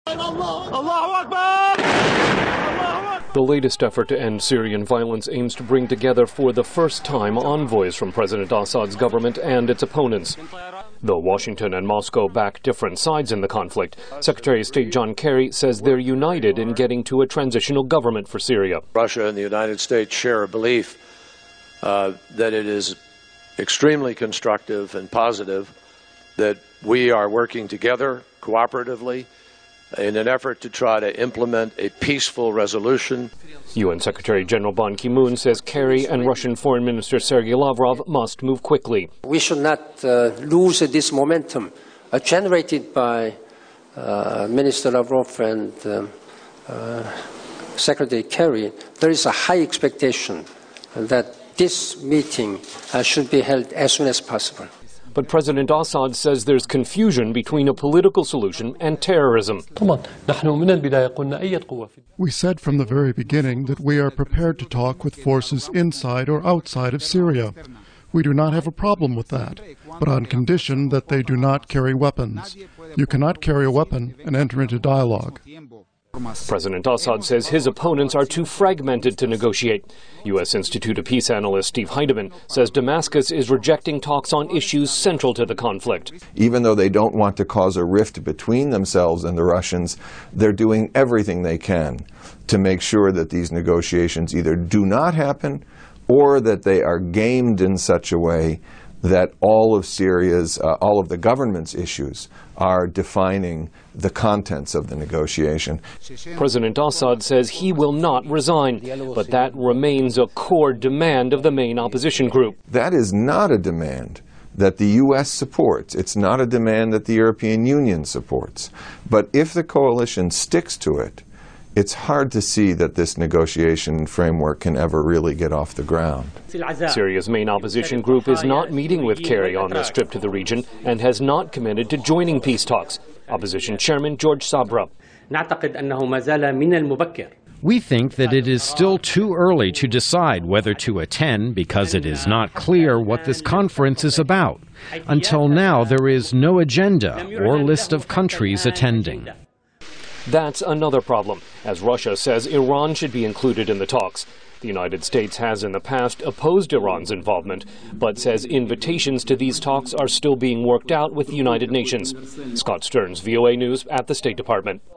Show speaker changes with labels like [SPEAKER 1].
[SPEAKER 1] The latest effort to end Syrian violence aims to bring together for the first time envoys from President Assad's government and its opponents. Though Washington and Moscow back different sides in the conflict, Secretary of State John Kerry says they're united in getting to a transitional government for Syria.
[SPEAKER 2] Russia and the United States share a belief that it is extremely constructive and positive that we are working together cooperatively in an effort to try to implement a peaceful resolution.
[SPEAKER 1] UN Secretary General Ban Ki-moon says Kerry and Russian Foreign Minister Sergei Lavrov must move quickly.
[SPEAKER 3] We should not lose this momentum generated by Minister Lavrov and Secretary Kerry. There is a high expectation that this meeting should be held as soon as possible.
[SPEAKER 1] But President Assad says there's confusion between a political solution and terrorism.
[SPEAKER 4] We said from the very beginning that we are prepared to talk with forces inside or outside of Syria. We do not have a problem with that, but on condition that they do not carry weapons. You cannot carry a weapon and enter into dialogue.
[SPEAKER 1] President Assad says his opponents are too fragmented to negotiate. U.S. Institute of Peace analyst Steve Heidemann says Damascus is rejecting talks on issues central to the conflict.
[SPEAKER 5] Even though they don't want to cause a rift between themselves and the Russians, they're doing everything they can to make sure that these negotiations either do not happen or that they are gamed in such a way that all of Syria's, all of the government's issues are defining the contents of the negotiation.
[SPEAKER 1] President Assad says he will not resign, but that remains a core demand of the main opposition group.
[SPEAKER 5] That is not a demand that the U.S. supports. It's not a demand that the European Union supports. But if the coalition sticks to it, it's hard to see that this negotiation framework can ever really get off the ground.
[SPEAKER 1] Syria's main opposition group is not meeting with Kerry on this trip to the region and has not committed to joining peace talks. Opposition Chairman George Sabra.
[SPEAKER 6] We think that it is still too early to decide whether to attend because it is not clear what this conference is about. Until now, there is no agenda or list of countries attending.
[SPEAKER 1] That's another problem, as Russia says Iran should be included in the talks. The United States has in the past opposed Iran's involvement, but says invitations to these talks are still being worked out with the United Nations. Scott Stearns, VOA News at the State Department.